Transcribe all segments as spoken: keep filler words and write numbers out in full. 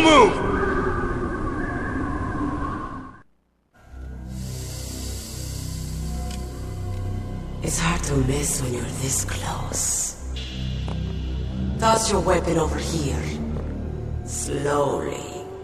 move! It's hard to miss when you're this close. Toss your weapon over here. Slowly.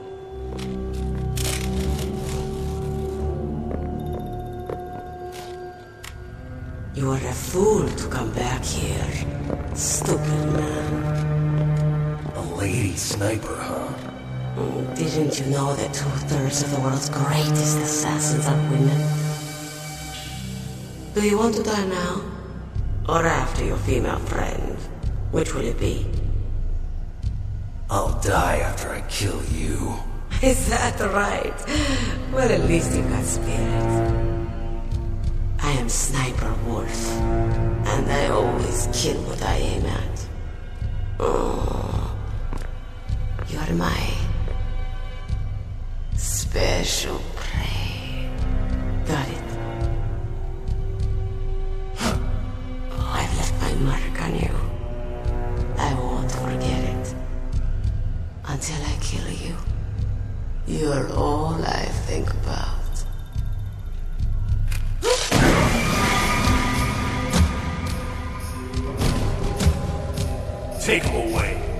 You are a fool to come back here. Stupid man. A lady sniper, huh? Didn't you know that two-thirds of the world's greatest assassins are women? Do you want to die now? Or after your female friend? Which will it be? I'll die after I kill you. Is that right? Well, at least you got spirit. I am Sniper Wolf, and I always kill what I aim at. Oh, you're my special prey. Got it? I've left my mark on you. I won't forget it. Until I kill you. You're all I think about. Take him away.